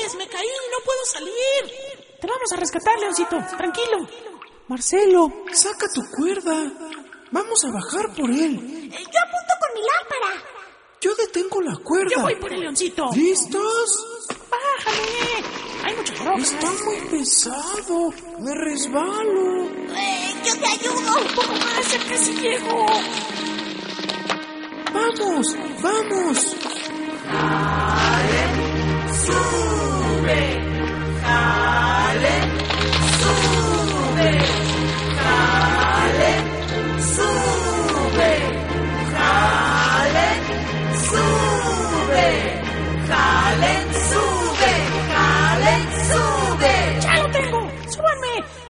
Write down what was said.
ayudes! ¡Me caí! ¡No puedo salir! Te vamos a rescatar, Leoncito. Tranquilo. Marcelo, Saca tu cuerda. Vamos a bajar por él. Yo apunto con mi lámpara. Yo detengo la cuerda. ¡Yo voy por el leoncito! ¿Listos? ¡Bájame! ¡Hay mucha droga! Está muy pesado. Me resbalo. Yo te ayudo. ¡Un poco más! ¡Ya casi llego! ¡Vamos! ¡Vamos! ¡Sube!